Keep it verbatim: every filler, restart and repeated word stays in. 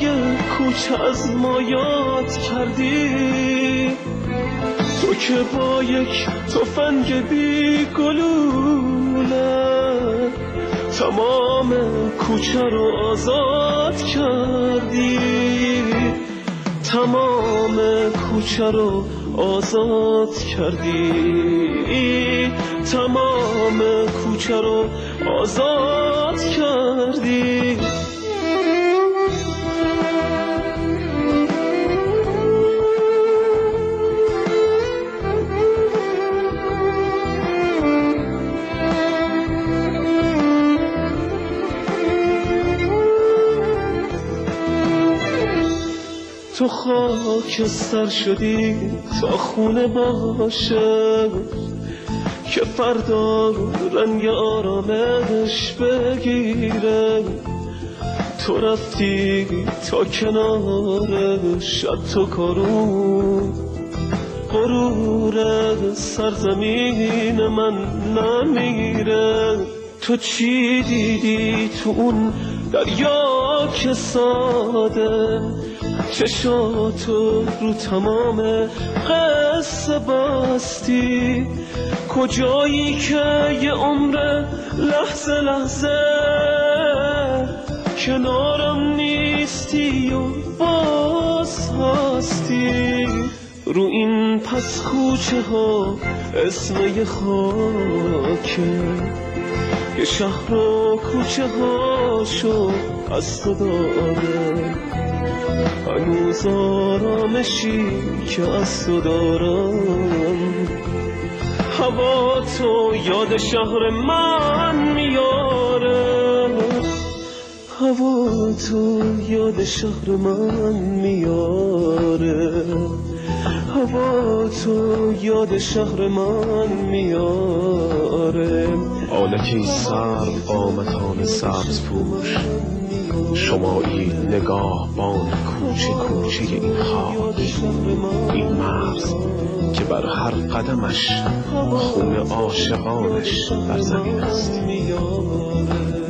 کوچه از ما یاد کردی، تو که با یک تفنگ بی گلوله تمام کوچه رو آزاد کردی، تمام کوچه رو آزاد کردی، تمام کوچه رو آزاد کردی. تو خاکستر شدی تا خونه باشه که فردا رنگ آرامش بگیره. تو رفتی تا کنار شب تو کارون، غرور سرزمین من نمیره. تو چی دیدی تو اون دریا که ساده چشاتو رو تمام قصه باستی؟ کجایی که یه عمر لحظه لحظه کنارم نیستی و باز هستی؟ رو این پس کوچه ها اسم یه خاکه که شهر و کوچه هاشو از تو داره، هنوز آرامشی که از تو دارم. هوا تو یاد شهر من میاره، هوا تو یاد شهر من میاره، هوا تو یاد شهر من میاره. آلکی سر قامتان سبز پوش، شمایی نگاه بان کوچه کوچه این خاک، این مرز که بر هر قدمش خون عاشقانش بر زمین است.